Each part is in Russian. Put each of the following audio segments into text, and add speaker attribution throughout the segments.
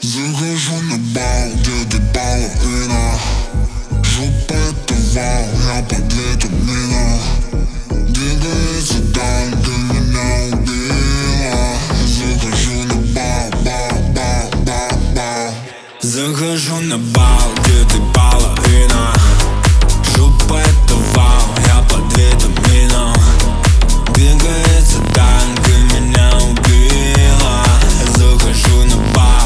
Speaker 1: Захожу на бал, где ты балерина. Жопа это вау, я под витамином. Двигается танго, меня убила. Захожу на бал.
Speaker 2: Захожу на бал, где ты балерина. Жопа это вау, я под витамином. Двигается танго, меня убила. Захожу на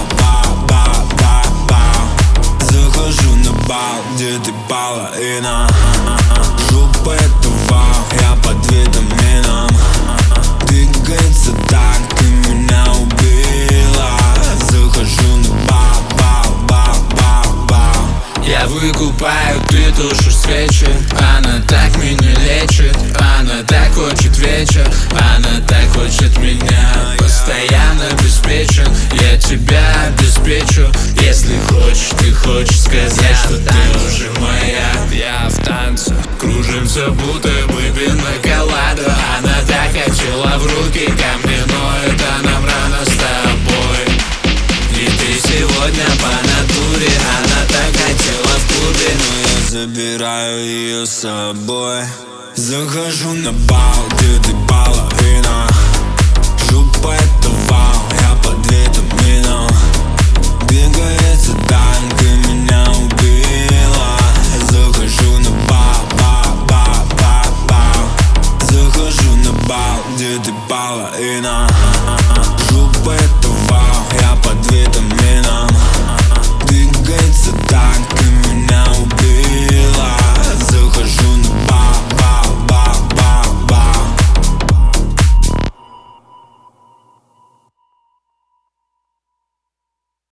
Speaker 2: Захожу на бал, где ты балерина. Жопа это вау, я под витамином. Двигается танго, меня убила. Захожу на Я выкупаю, ты тушишь свечи. Она так меня лечит, она так хочет вечер. Она так хочет меня, постоянно обеспечен. Я тебя обеспечу, если хочешь. Ты хочешь сказать, что ты уже моя. Я в танце, кружимся, будто выпьем шоколаду. Она так хотела в руки ко мне, но это нам рано с тобой. И ты сегодня по натуре. Она так хотела в клубе, но я забираю ее с собой. Захожу на бал, где ты балерина. Жопа